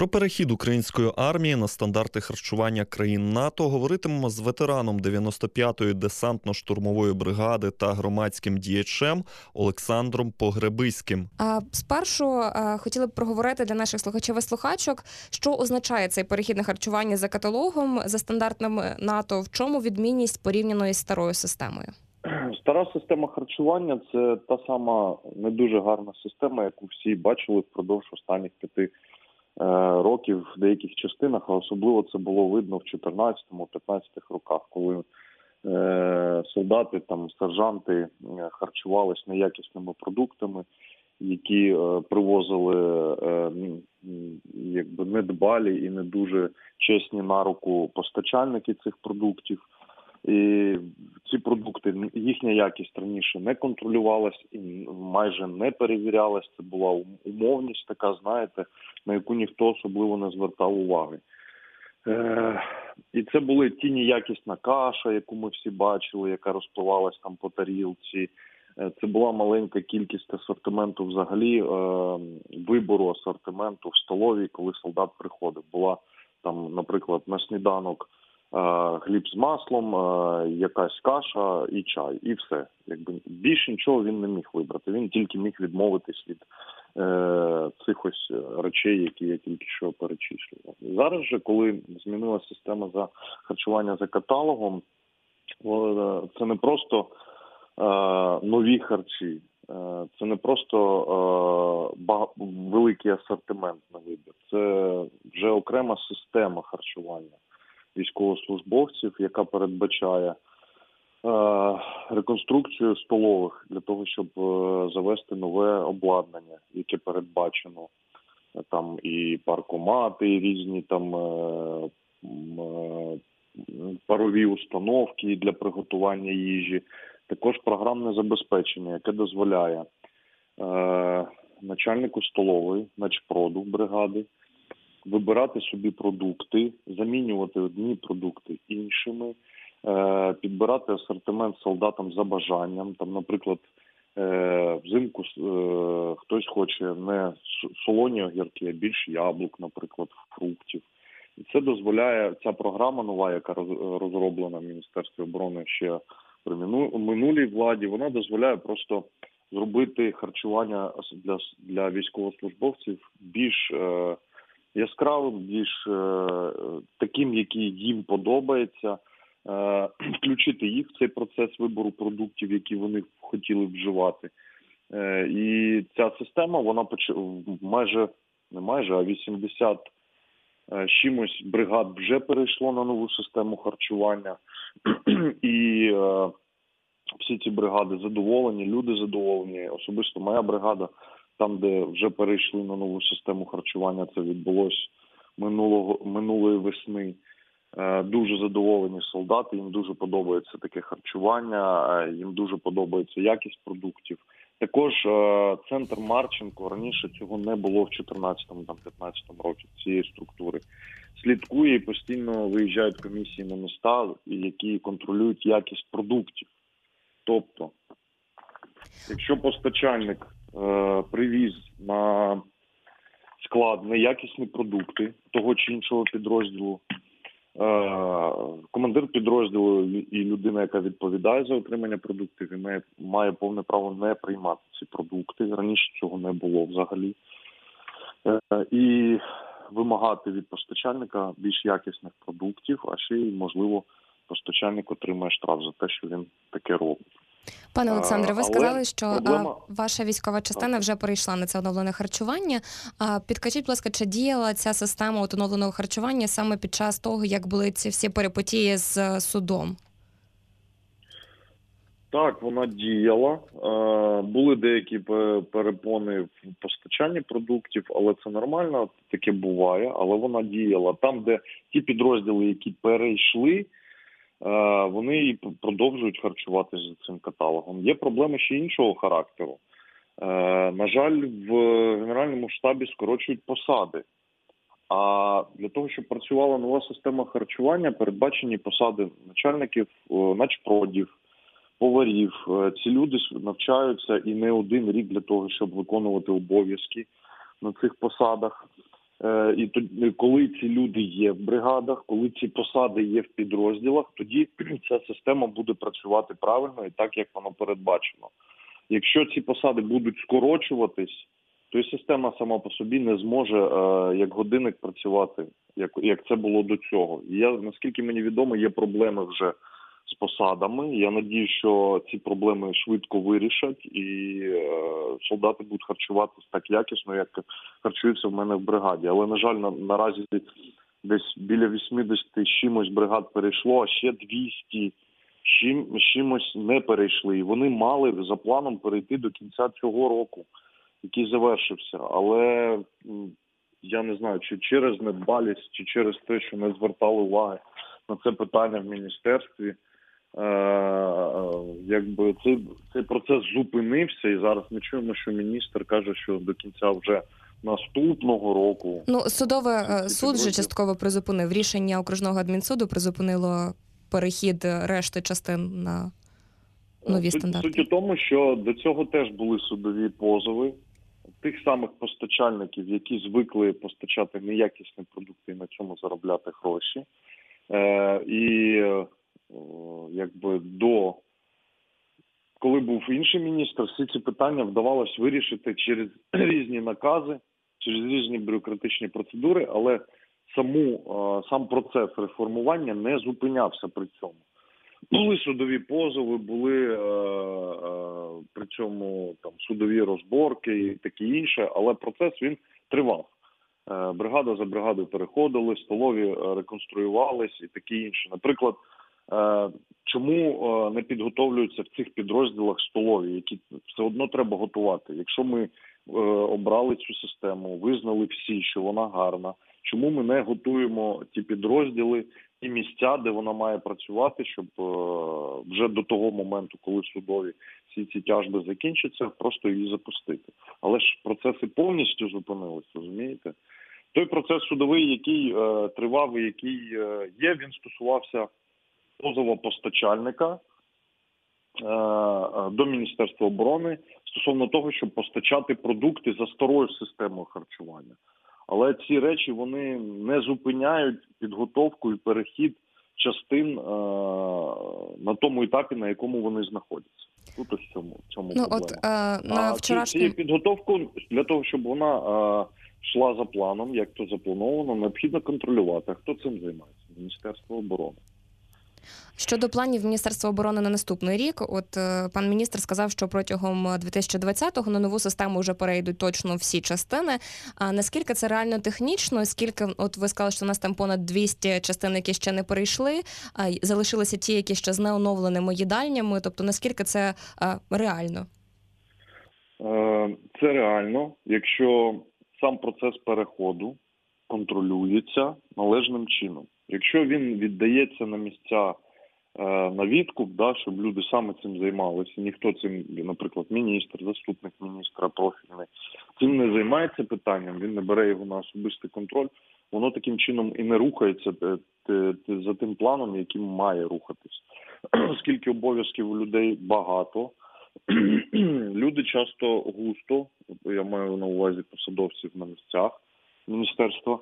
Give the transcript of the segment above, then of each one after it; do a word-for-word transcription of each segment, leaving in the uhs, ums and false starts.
Про перехід української армії на стандарти харчування країн НАТО говоритимемо з ветераном дев'яносто п'ятої десантно-штурмової бригади та громадським діячем Олександром Погребиським. А спершу а, хотіли б проговорити для наших слухачів і слухачок, що означає цей перехід на харчування за каталогом, за стандартами НАТО, в чому відмінність порівняно із старою системою? Стара система харчування – це та сама не дуже гарна система, яку всі бачили впродовж останніх п'яти років в деяких частинах, а особливо це було видно в чотирнадцятому-п'ятнадцятих роках, коли е, солдати, там, сержанти харчувались неякісними продуктами, які е, привозили е, якби недбалі і не дуже чесні на руку постачальники цих продуктів. І ці продукти, їхня якість раніше не контролювалась і майже не перевірялась. Це була умовність така, знаєте, на яку ніхто особливо не звертав уваги. Е- і це були ті неякісна каша, яку ми всі бачили, яка розпливалась там по тарілці. Е- це була маленька кількість асортименту взагалі, е- вибору асортименту в столовій, коли солдат приходив. Була там, наприклад, на сніданок хліб з маслом, якась каша і чай, і все. Якби більше нічого він не міг вибрати. Він тільки міг відмовитись від е, цих ось речей, які я тільки що перечислював. Зараз же, коли змінилася система за харчування за каталогом, це не просто е, нові харчі, е, це не просто е, бага, великий асортимент на вибір. Це вже окрема система харчування військовослужбовців, яка передбачає е, реконструкцію столових для того, щоб е, завести нове обладнання, яке передбачено. Там і паркомати, і різні там е, е, парові установки для приготування їжі. Також програмне забезпечення, яке дозволяє е, начальнику столової, начпроду бригади, вибирати собі продукти, замінювати одні продукти іншими, е, підбирати асортимент солдатам за бажанням. Там, наприклад, е, взимку е, хтось хоче не солоні огірки, а більш яблук, наприклад, фруктів. І це дозволяє, ця програма нова, яка розроблена в Міністерстві оборони ще при минулій владі, вона дозволяє просто зробити харчування для, для військовослужбовців більш е, яскравим, більш е, таким, який їм подобається, е, включити їх в цей процес вибору продуктів, які вони хотіли вживати. Е, і ця система, вона поч... майже, не майже, а вісімдесят з чимось бригад вже перейшло на нову систему харчування. І е, всі ці бригади задоволені, люди задоволені. Особисто моя бригада, там, де вже перейшли на нову систему харчування, це відбулося минулого, минулої весни. Е, дуже задоволені солдати, їм дуже подобається таке харчування, їм дуже подобається якість продуктів. Також е, центр Марченко, раніше цього не було в чотирнадцятому-п'ятнадцятому році, цієї структури. Слідкує і постійно виїжджають комісії на міста, які контролюють якість продуктів. Тобто, якщо постачальник е, привіз на склад неякісні продукти того чи іншого підрозділу, е, командир підрозділу і людина, яка відповідає за отримання продуктів, має, має повне право не приймати ці продукти. Раніше цього не було взагалі. Е, і вимагати від постачальника більш якісних продуктів, а ще й, можливо, постачальник отримає штраф за те, що він таке робить. Пане Олександре, ви сказали, що проблема... ваша військова частина вже перейшла на це оновлене харчування. Підкажіть, будь ласка, чи діяла ця система оновленого харчування саме під час того, як були ці всі перипетії з судом? Так, вона діяла. Були деякі перепони в постачанні продуктів, але це нормально, таке буває, але вона діяла. Там, де ті підрозділи, які перейшли, вони і продовжують харчуватися за цим каталогом. Є проблеми ще іншого характеру. На жаль, в Генеральному штабі скорочують посади. А для того, щоб працювала нова система харчування, передбачені посади начальників, начпродів, поварів. Ці люди навчаються і не один рік для того, щоб виконувати обов'язки на цих посадах. Е, І тоді, коли ці люди є в бригадах, коли ці посади є в підрозділах, тоді ця система буде працювати правильно і так, як воно передбачено. Якщо ці посади будуть скорочуватись, то і система сама по собі не зможе е, як годинник працювати, як, як це було до цього. І я, наскільки мені відомо, є проблеми вже з посадами. Я надію, що ці проблеми швидко вирішать і е, солдати будуть харчуватися так якісно, як харчуються в мене в бригаді. Але, на жаль, на, наразі десь біля вісімдесят з чимось бригад перейшло, а ще двісті чим, чимось не перейшли. І вони мали за планом перейти до кінця цього року, який завершився. Але я не знаю, чи через недбалість, чи через те, що не звертали уваги на це питання в міністерстві, Е, якби цей, цей процес зупинився, і зараз ми чуємо, що міністр каже, що до кінця вже наступного року... Ну, судове суд підрозділ... вже частково призупинив. Рішення окружного адмінсуду призупинило перехід решти частин на нові Суть, стандарти. Суть у тому, що до цього теж були судові позови тих самих постачальників, які звикли постачати неякісні продукти і на цьому заробляти гроші. Е, і якби до, коли був інший міністр, всі ці питання вдавалось вирішити через різні накази, через різні бюрократичні процедури, але саму, сам процес реформування не зупинявся при цьому. Були судові позови, були при цьому там судові розборки і таке інше, але процес він тривав. Бригада за бригадою переходили, столові реконструювались і таке інше. Наприклад, чому не підготовлюються в цих підрозділах столові, які все одно треба готувати? Якщо ми обрали цю систему, визнали всі, що вона гарна, чому ми не готуємо ті підрозділи і місця, де вона має працювати, щоб вже до того моменту, коли судові всі ці тяжби закінчаться, просто її запустити? Але ж процеси повністю зупинилися, розумієте? Той процес судовий, який е, тривав і який е, є, він стосувався позова постачальника е, до Міністерства оборони стосовно того, щоб постачати продукти за старою системою харчування. Але ці речі, вони не зупиняють підготовку і перехід частин е, на тому етапі, на якому вони знаходяться. Тут ось в цьому, в цьому ну, проблема. От, е, на а вчорашнім... цю підготовку, для того, щоб вона е, йшла за планом, як то заплановано, необхідно контролювати. А хто цим займається? Міністерство оборони. Щодо планів Міністерства оборони на наступний рік, от е, пан міністр сказав, що протягом дві тисячі двадцятого на нову систему вже перейдуть точно всі частини. А наскільки це реально технічно? Скільки, от ви сказали, що у нас там понад двісті частин, які ще не перейшли, а залишилися ті, які ще з неоновленими їдальнями. Тобто наскільки це е, реально? Е, це реально, якщо сам процес переходу контролюється належним чином. Якщо він віддається на місця е, на відкуп, да, щоб люди саме цим займалися, ніхто цим, наприклад, міністр, заступник міністра, профільний, цим не займається питанням, він не бере його на особистий контроль, воно таким чином і не рухається те, те, те, за тим планом, яким має рухатись. Оскільки обов'язків у людей багато, люди часто густо, я маю на увазі посадовців на місцях міністерства,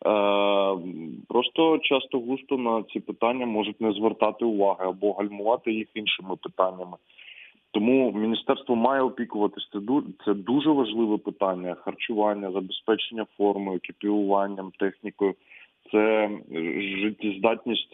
просто часто густо на ці питання можуть не звертати уваги або гальмувати їх іншими питаннями. Тому міністерство має опікуватися. Це дуже важливе питання. Харчування, забезпечення формою, екіпіруванням, технікою. Це життєздатність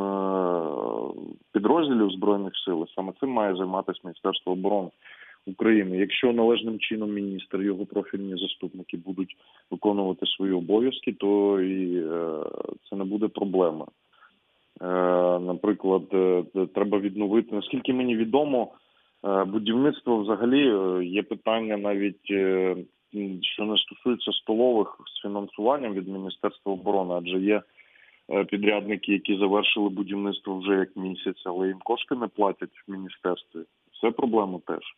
підрозділів Збройних сил. Саме цим має займатися Міністерство оборони України. Якщо належним чином міністр, його профільні заступники будуть виконувати свої обов'язки, то і е, це не буде проблема. Е, наприклад, е, треба відновити, наскільки мені відомо, е, будівництво взагалі е, є питання навіть, е, що не стосується столових з фінансуванням від Міністерства оборони, адже є е, підрядники, які завершили будівництво вже як місяць, але їм кошти не платять в міністерстві. Це проблема теж.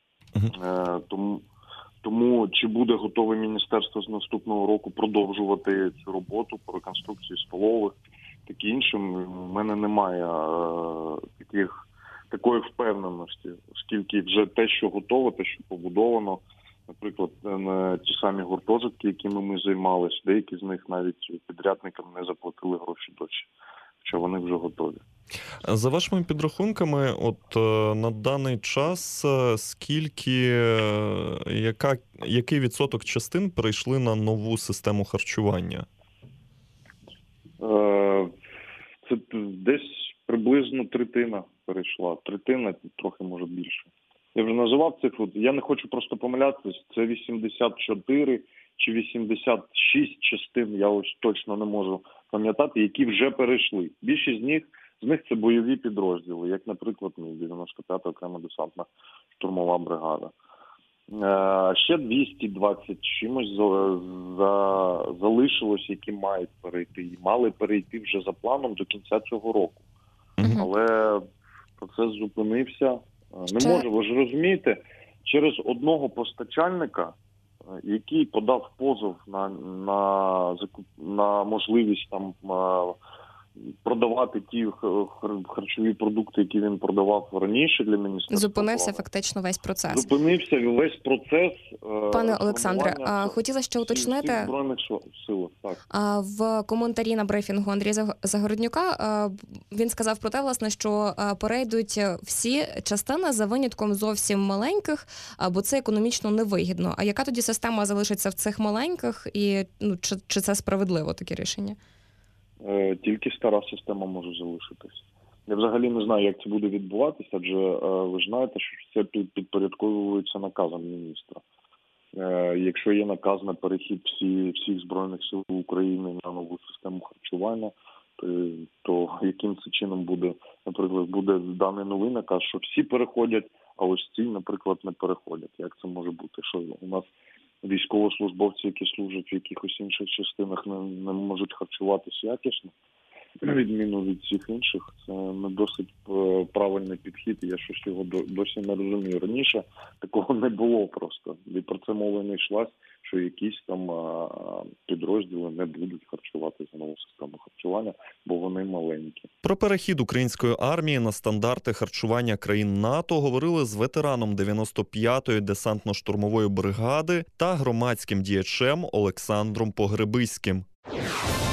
Е, тому, тому чи буде готове міністерство з наступного року продовжувати цю роботу по реконструкції столових, таке інше, в мене немає е, таких, такої впевненості, оскільки вже те, що готово, те, що побудовано, Наприклад, на ті самі гуртожитки, якими ми займалися, деякі з них навіть підрядникам не заплатили гроші досі, хоча вони вже готові. За вашими підрахунками, от е, на даний час е, скільки, е, яка, який відсоток частин перейшли на нову систему харчування? Е, Це десь приблизно третина перейшла. Третина, трохи може більше. Я вже називав цифру, я не хочу просто помилятися, це вісімдесят чотири чи вісімдесят шість частин, я ось точно не можу пам'ятати, які вже перейшли. Більшість з них, з них це бойові підрозділи, як, наприклад, мій дев'яносто п'ята окрема десантна штурмова бригада. Е, ще двісті двадцять чимось за, за, залишилось, які мають перейти. І мали перейти вже за планом до кінця цього року. Мгм. Але процес зупинився. Не Ще- може, ви ж розумієте, через одного постачальника, е, який подав позов на, на, закуп- на можливість там е, продавати ті х- хар- харчові продукти, які він продавав раніше для міністерства. Зупинився оборони. фактично весь процес. Зупинився весь процес. е, Пане Олександре, формування а, всіх- хотіла ще всіх уточнити. Збройних Сил- сил. Так. А, В коментарі на брифінгу Андрія Заг- Загороднюка а, він сказав про те, власне, що а, перейдуть всі частини за винятком зовсім маленьких, а, бо це економічно невигідно. А яка тоді система залишиться в цих маленьких, і ну чи, чи це справедливо таке рішення? Е, Тільки стара система може залишитись. Я взагалі не знаю, як це буде відбуватися, адже е, ви ж знаєте, що це під- підпорядковується наказом міністра. Е, Якщо є наказ на перехід всі, всіх Збройних сил України на нову систему харчування, то, то яким це чином буде, наприклад, буде даний новий наказ, що всі переходять, а ось ці, наприклад, не переходять. Як це може бути? Що у нас військовослужбовці, які служать в якихось інших частинах, не, не можуть харчуватися якісно, на відміну від всіх інших, це не досить е, правильний підхід, і я щось його до- досі не розумію. Раніше такого не було просто, і про це мова не йшлась, що якісь там е, підрозділи не будуть харчувати за нову систему харчування, бо вони маленькі. Про перехід української армії на стандарти харчування країн НАТО говорили з ветераном дев'яносто п'ятої десантно-штурмової бригади та громадським діячем Олександром Погребиським.